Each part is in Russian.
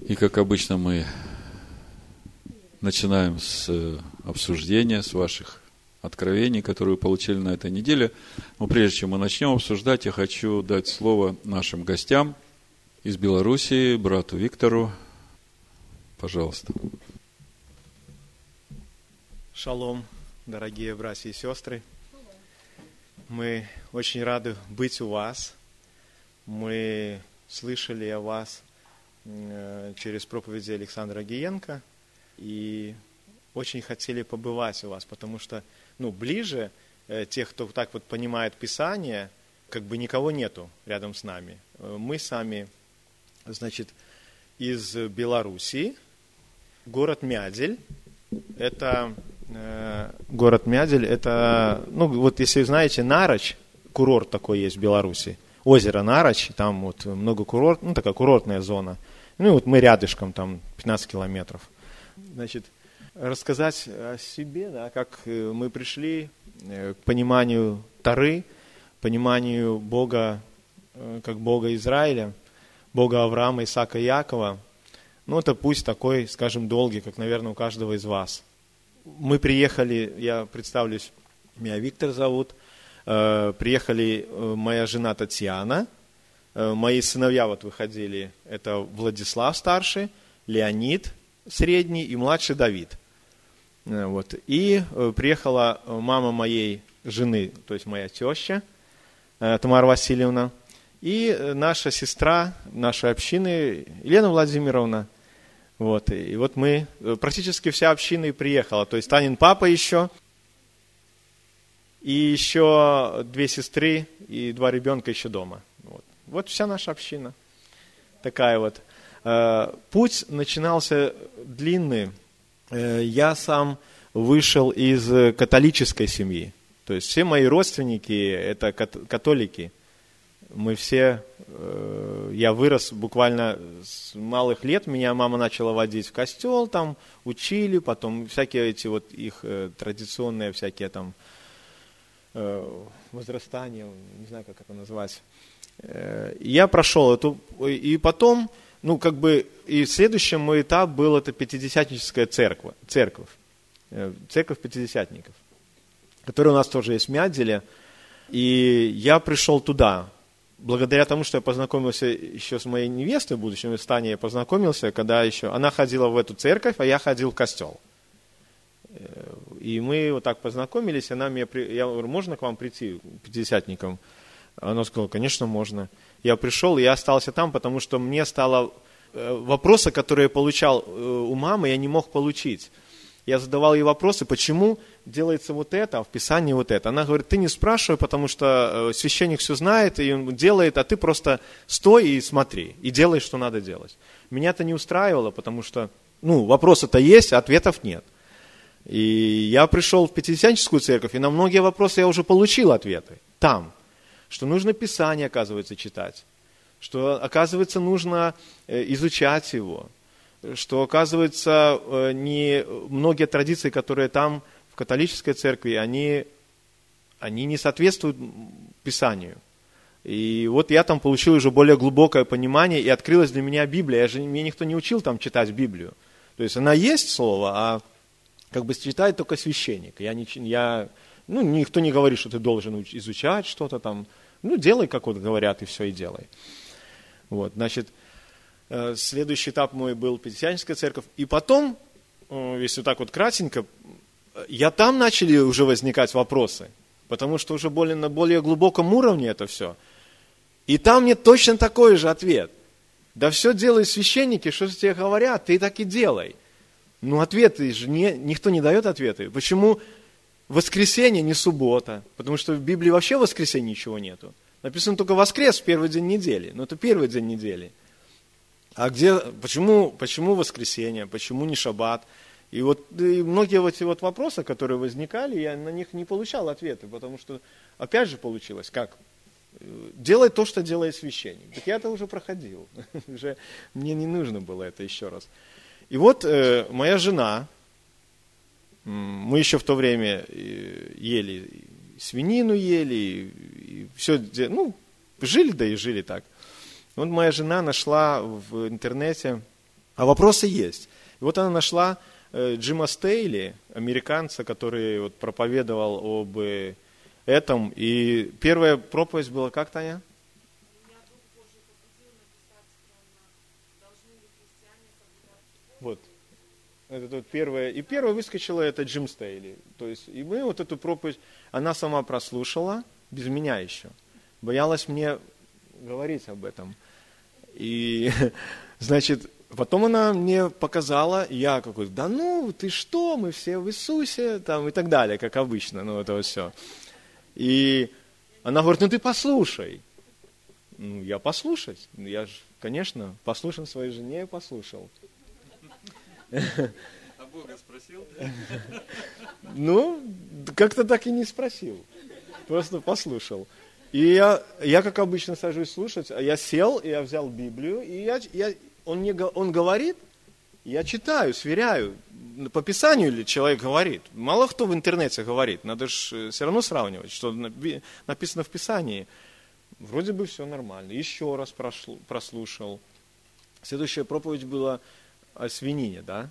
И, как обычно, мы начинаем с обсуждения, с ваших откровений, которые вы получили на этой неделе. Но прежде чем мы начнем обсуждать, я хочу дать слово нашим гостям из Белоруссии, брату Виктору. Пожалуйста. Шалом, дорогие братья и сестры. Мы очень рады быть у вас. Мы слышали о вас через проповеди Александра Гиенко и очень хотели побывать у вас, потому что, ближе тех, кто так вот понимает Писание, как бы никого нету рядом с нами. Мы сами, из Белоруссии, город Мядзель. Это если вы знаете, Нарочь, курорт такой есть в Беларуси, озеро Нарочь, там вот много курортов, такая курортная зона. Мы рядышком, там 15 километров. Рассказать о себе, как мы пришли к пониманию Торы, пониманию Бога, как Бога Израиля, Бога Авраама, Исаака и Якова. Это путь такой, скажем, долгий, как, наверное, у каждого из вас. Мы приехали, я представлюсь, меня Виктор зовут, приехали моя жена Татьяна, мои сыновья выходили, это Владислав старший, Леонид средний и младший Давид. И приехала мама моей жены, то есть моя теща Тамара Васильевна, и наша сестра нашей общины Елена Владимировна. И мы, практически вся община и приехала, то есть Танин папа еще, и еще 2 сестры и 2 ребенка еще дома. Вот вся наша община. Такая вот. Путь начинался длинный. Я сам вышел из католической семьи. То есть все мои родственники – это католики. Мы все, я вырос буквально с малых лет, меня мама начала водить в костел, там учили, потом всякие эти их традиционные всякие там возрастания, не знаю, как это назвать. Я прошел эту, и потом, и следующим мой этап был это пятидесятническая церковь пятидесятников, которая у нас тоже есть в Мядзеле, и я пришел туда. Благодаря тому, что я познакомился еще с моей невестой, будущей, с Таней я познакомился, когда еще она ходила в эту церковь, а я ходил в костел. И мы так познакомились, я говорю, можно к вам прийти, к пятидесятникам? Она сказала, конечно, можно. Я пришел, и я остался там, потому что мне стало вопросы, которые я получал у мамы, я не мог получить. Я задавал ей вопросы, почему делается вот это, а в Писании вот это. Она говорит, ты не спрашивай, потому что священник все знает, и он делает, а ты просто стой и смотри, и делай, что надо делать. Меня это не устраивало, потому что, вопросы-то есть, а ответов нет. И я пришел в пятидесятническую церковь, и на многие вопросы я уже получил ответы там. Что нужно Писание, оказывается, читать, что, оказывается, нужно изучать его, что, оказывается, многие традиции, которые там в католической церкви, они не соответствуют Писанию. И я там получил уже более глубокое понимание, и открылась для меня Библия. Меня никто не учил там читать Библию. То есть она есть слово, а читает только священник. Никто не говорит, что ты должен изучать что-то там. Делай, как говорят, и все, и делай. Следующий этап мой был Пятидесятническая церковь. И потом, если кратенько, там начали уже возникать вопросы. Потому что уже на более глубоком уровне это все. И там мне точно такой же ответ. Да все делают священники, что тебе говорят, ты так и делай. Ответы же никто не дает ответы. Почему воскресенье не суббота? Потому что в Библии вообще в воскресенье ничего нету. Написано только воскрес, первый день недели. Но это первый день недели. А почему воскресенье? Почему не шаббат? И многие эти вопросы, которые возникали, я на них не получал ответы. Потому что, опять же, получилось как? Делай то, что делает священник. Так я это уже проходил. Уже мне не нужно было это еще раз. И моя жена, мы еще в то время ели свинину и все, жили, да и жили так. Моя жена нашла в интернете А вопросы есть. И вот она нашла Джима Стейли, американца, который вот проповедовал об этом. И первая проповедь была как, Таня? Вот. Это вот первое. И первое выскочило это Джим Стейли. То есть, и мы вот эту проповедь, она сама прослушала, без меня еще. Боялась мне говорить об этом. И, значит, потом она мне показала, я какой-то, да ну, ты что, мы все в Иисусе, там, и так далее, как обычно, ну, это вот все. И она говорит, ну, ты послушай. Ну, я послушать. Я же, конечно, послушан своей жене, послушал. А Бога спросил? Ну, как-то так и не спросил. Просто послушал. И я как обычно сажусь слушать, а я сел, и я взял Библию, и он говорит, я читаю, сверяю, по Писанию ли человек говорит. Мало кто в интернете говорит, надо же все равно сравнивать, что написано в Писании. Вроде бы все нормально. Еще раз прослушал. Следующая проповедь была о свинине, да?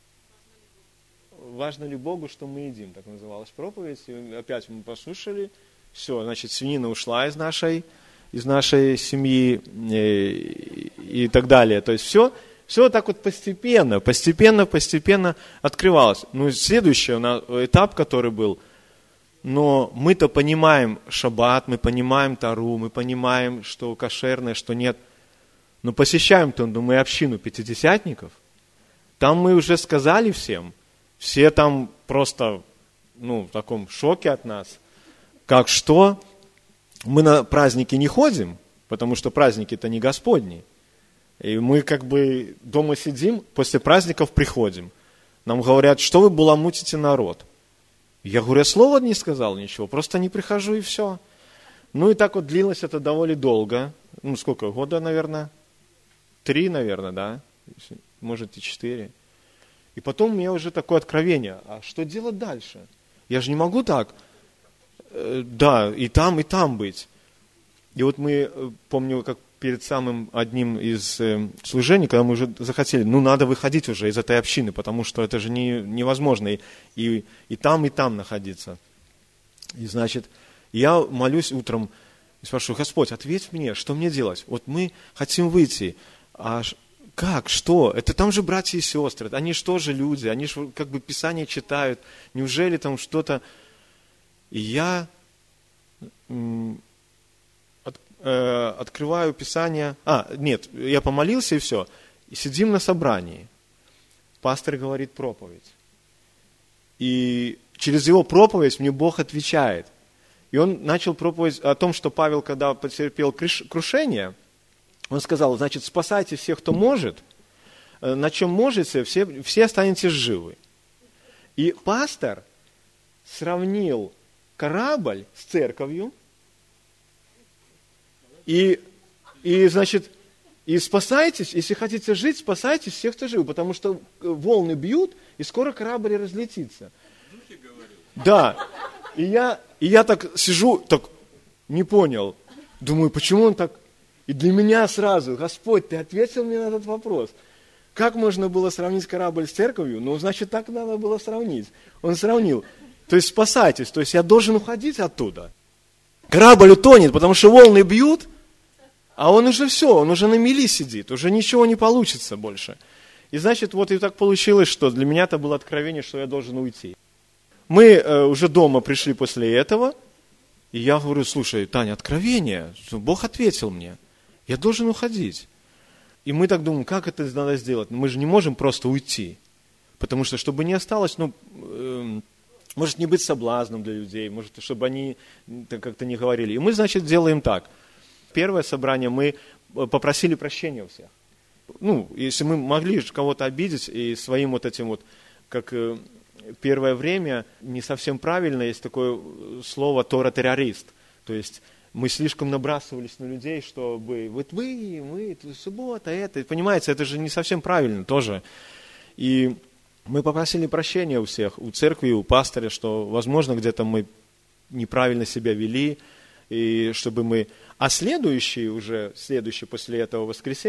Важно ли Богу, что мы едим, так называлась проповедь. И опять мы послушали. Все, значит, свинина ушла из нашей семьи и так далее. То есть все так вот постепенно открывалось. Ну, следующий этап, который был, но мы-то понимаем шаббат, мы понимаем Тору, мы понимаем, что кошерное, что нет. Но посещаем-то мы общину пятидесятников, там мы уже сказали всем, все там просто, в таком шоке от нас. Как что? Мы на праздники не ходим, потому что праздники-то не Господни. И мы как бы дома сидим, после праздников приходим. Нам говорят, что вы баламутите народ. Я говорю, я слова не сказал ничего, просто не прихожу и все. Ну и так вот длилось это довольно долго. Ну сколько, года, наверное? 3, наверное, да? Может и 4. И потом у меня уже такое откровение. А что делать дальше? Я же не могу так. Да, и там быть. И вот мы, помню, как перед самым одним из служений, когда мы уже захотели, надо выходить уже из этой общины, потому что это же невозможно и там находиться. И, значит, я молюсь утром и спрашиваю, Господь, ответь мне, что мне делать? Вот мы хотим выйти, а как, что? Это там же братья и сестры, они что же люди, они же как бы Писание читают, неужели там что-то... И я открываю Писание. Я помолился и все. И сидим на собрании. Пастор говорит проповедь. И через его проповедь мне Бог отвечает. И он начал проповедь о том, что Павел, когда потерпел крушение, он сказал, значит, спасайте всех, кто может, на чем можете, все останетесь живы. И пастор сравнил корабль с церковью, и значит, и спасайтесь, если хотите жить, спасайтесь всех, кто жив, потому что волны бьют, и скоро корабль разлетится. Да, и я так сижу, так не понял, думаю, почему он так, и для меня сразу, Господь, ты ответил мне на этот вопрос. Как можно было сравнить корабль с церковью? Значит, так надо было сравнить. Он сравнил. То есть спасайтесь, то есть я должен уходить оттуда. Корабль утонет, потому что волны бьют, а он уже все, он уже на мели сидит, уже ничего не получится больше. И значит, вот и так получилось, что для меня это было откровение, что я должен уйти. Мы уже дома пришли после этого, и я говорю, слушай, Таня, откровение, Бог ответил мне, я должен уходить. И мы так думаем, как это надо сделать? Мы же не можем просто уйти, потому что, чтобы не осталось, может не быть соблазном для людей, может, чтобы они как-то не говорили. И мы, значит, делаем так. Первое собрание мы попросили прощения у всех. Если мы могли кого-то обидеть, и своим вот этим вот, как первое время, не совсем правильно, есть такое слово «тора-террорист». То есть мы слишком набрасывались на людей, чтобы вот мы, суббота, это. Понимаете, это же не совсем правильно тоже. И мы попросили прощения у всех, у церкви, у пастыря, что, возможно, где-то мы неправильно себя вели, и чтобы мы... А следующий после этого воскресенья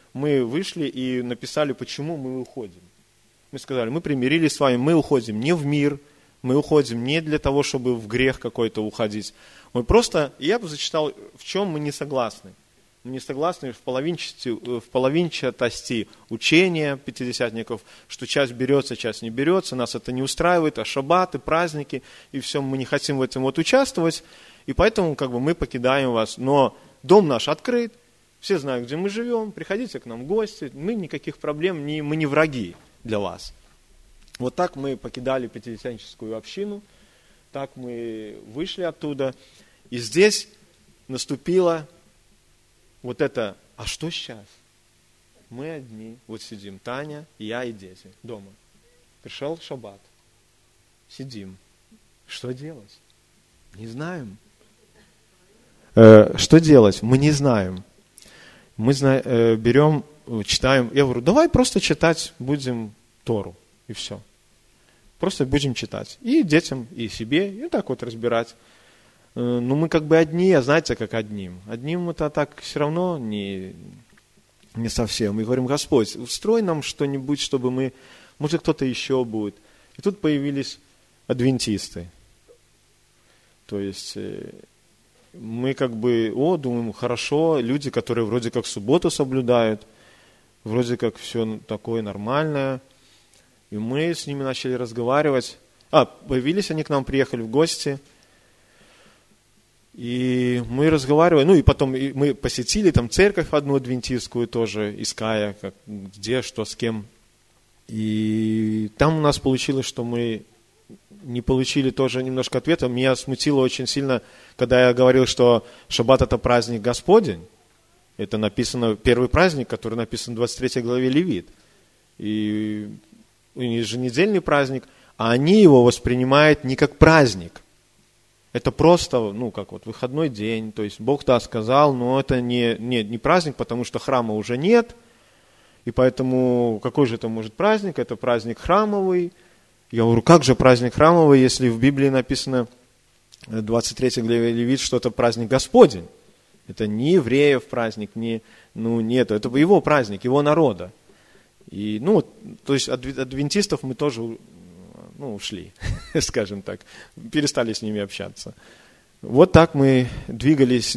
мы вышли и написали, почему мы уходим. Мы сказали, мы примирились с вами, мы уходим не в мир, мы уходим не для того, чтобы в грех какой-то уходить. Мы просто, я бы зачитал, в чем мы не согласны. Мы не согласны в половинчатости учения пятидесятников, что часть берется, часть не берется, нас это не устраивает, а шаббаты, праздники, и все, мы не хотим в этом участвовать, и поэтому мы покидаем вас. Но дом наш открыт, все знают, где мы живем, приходите к нам в гости, мы никаких проблем, мы не враги для вас. Вот так мы покидали пятидесятническую общину, так мы вышли оттуда, и здесь наступило вот это, а что сейчас? Мы одни, вот сидим, Таня, я и дети дома. Пришел шаббат, сидим. Что делать? Не знаем. Что делать? Мы не знаем. Мы берем, читаем, я говорю, давай просто читать будем Тору, и все. Просто будем читать. И детям, и себе, и так вот разбирать. Ну, мы одни, а знаете, как одним. Одним это так все равно не совсем. Мы говорим, Господь, устрой нам что-нибудь, чтобы мы, может, кто-то еще будет. И тут появились адвентисты. То есть мы думаем, хорошо, люди, которые вроде как субботу соблюдают, вроде как все такое нормальное. И мы с ними начали разговаривать. Появились они к нам, приехали в гости. И мы разговаривали, и потом мы посетили там церковь одну адвентистскую тоже, иская, где, что, с кем. И там у нас получилось, что мы не получили тоже немножко ответа. Меня смутило очень сильно, когда я говорил, что шаббат – это праздник Господень. Это написано, первый праздник, который написан в 23 главе Левит. И еженедельный праздник, а они его воспринимают не как праздник. Это просто, выходной день, то есть Бог сказал, но это не праздник, потому что храма уже нет, и поэтому какой же это может праздник? Это праздник храмовый. Я говорю, как же праздник храмовый, если в Библии написано в 23 главе Левит, что это праздник Господень? Это не евреев праздник, нет, это его праздник, его народа. И, то есть от адвентистов мы тоже ушли, скажем так, перестали с ними общаться. Вот так мы двигались.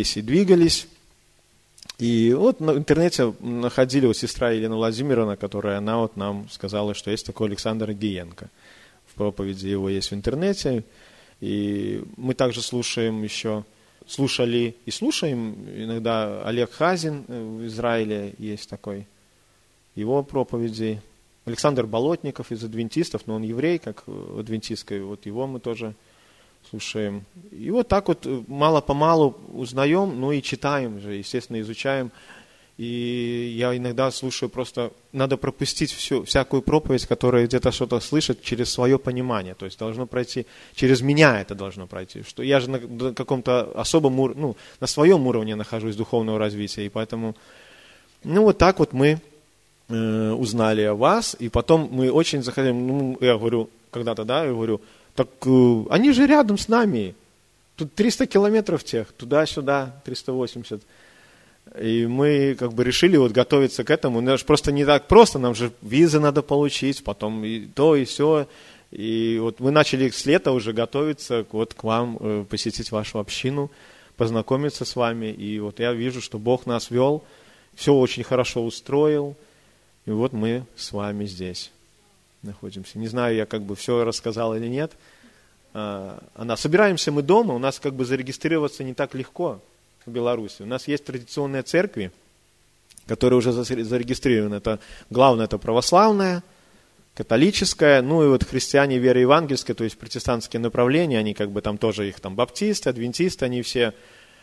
И вот в интернете находили сестра Елена Владимировна, которая она нам сказала, что есть такой Александр Агиенко. В проповеди его есть в интернете. И мы также слушали и слушаем иногда Олег Хазин в Израиле есть такой, его проповеди. Александр Болотников из адвентистов, но он еврей, как в адвентистской, вот его мы тоже слушаем. И вот так вот мало-помалу узнаем, и читаем же, естественно, изучаем. И я иногда слушаю просто, надо пропустить всякую проповедь, которая где-то что-то слышит через свое понимание. То есть должно пройти, через меня это должно пройти. Что я же на каком-то особом уровне, на своем уровне нахожусь духовного развития. И поэтому, вот так вот мы узнали о вас, и потом мы очень захотели, я говорю, когда-то, так они же рядом с нами, тут 300 километров туда-сюда, 380, и мы решили готовиться к этому, это же просто не так просто, нам же визы надо получить, потом и то, и все, и вот мы начали с лета уже готовиться к вам, посетить вашу общину, познакомиться с вами, и вот я вижу, что Бог нас вел, все очень хорошо устроил. И вот мы с вами здесь находимся. Не знаю, я все рассказал или нет. Собираемся мы дома, у нас зарегистрироваться не так легко в Беларуси. У нас есть традиционные церкви, которые уже зарегистрированы. Главное, это православная, католическая, и вот христиане веры евангельской, то есть протестантские направления, они там тоже их баптисты, адвентисты, они все.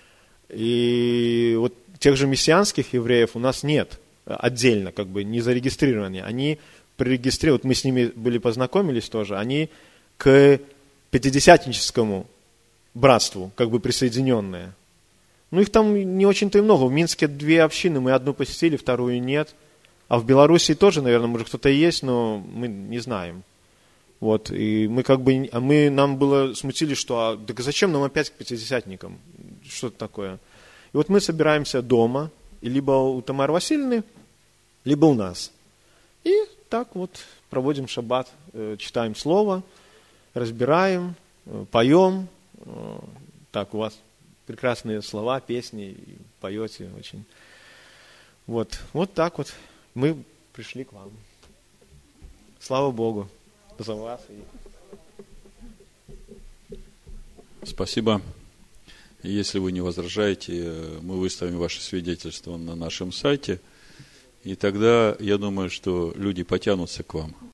И вот тех же мессианских евреев у нас нет. Отдельно, не зарегистрированы. Они прирегистрированы, мы с ними познакомились тоже, они к пятидесятническому братству, присоединенные. Их там не очень-то и много. В Минске 2 общины, мы одну посетили, вторую нет. А в Беларуси тоже, наверное, может кто-то есть, но мы не знаем. Вот, и мы нам было смутили, что так зачем нам опять к пятидесятникам? Что это такое? И вот мы собираемся дома, и либо у Тамары Васильевны, либо у нас. И так вот проводим шаббат, читаем слово, разбираем, поем. Так, у вас прекрасные слова, песни, поете очень. Вот так вот мы пришли к вам. Слава Богу за вас. Спасибо. Если вы не возражаете, мы выставим ваше свидетельство на нашем сайте, и тогда я думаю, что люди потянутся к вам.